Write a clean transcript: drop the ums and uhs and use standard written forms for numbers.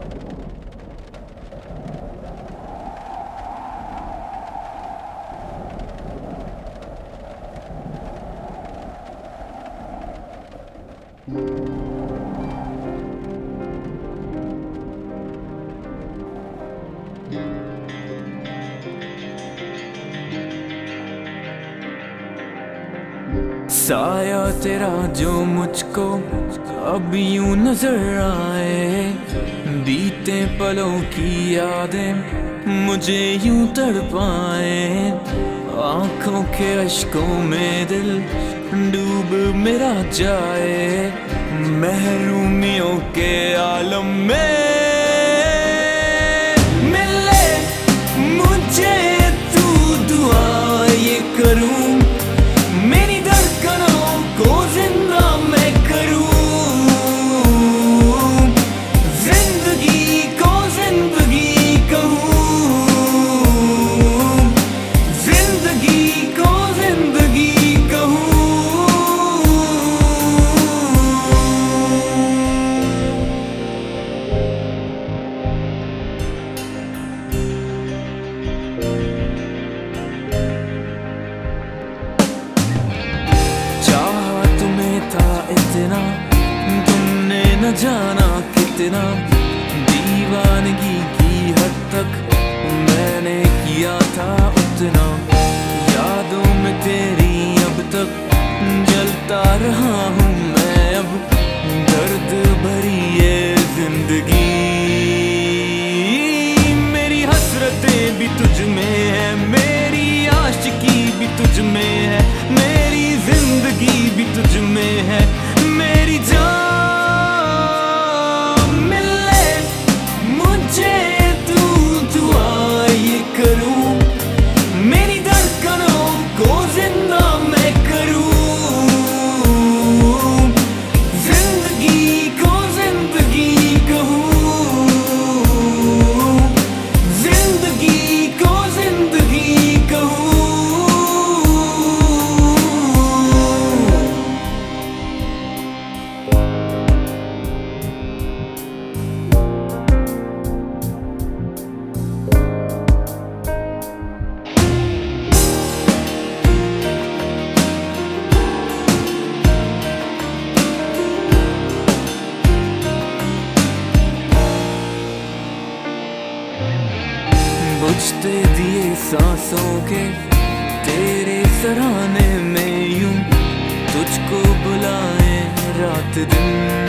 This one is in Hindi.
साया तेरा जो मुझको अब यूं नजर आए, बीते पलों की यादें मुझे यूं तड़पाए। आंखों के अश्कों में दिल डूब मेरा जाए, महरूमियों के आलम में मिले मुझे तू, दुआ ये करूं मेरी धड़कनों को जिंदा मैं करूं, जिंदगी को जिंदगी कहूं, जिंदगी को जिंदगी कहूं। इतना तुमने न जाना कितना, दीवानगी की हद तक मैंने किया था उतना। यादों में तेरी अब तक जलता रहा हूँ मैं, अब दर्द भरी ये जिंदगी। मेरी हसरतें भी तुझ में है, मेरी आशिकी भी तुझ में है, मेरी जिंदगी भी तुझ में है, मेरी जान मिले मुझे तू, दुआ ये करूं मेरी धड़कनों को जिंदा मैं करूं, जिंदगी को जिंदगी कहूं, जिंदगी को जिंदगी कहूं। बुझते दिए सांसों के तेरे सराहने में यूं तुझको बुलाए रात दिन।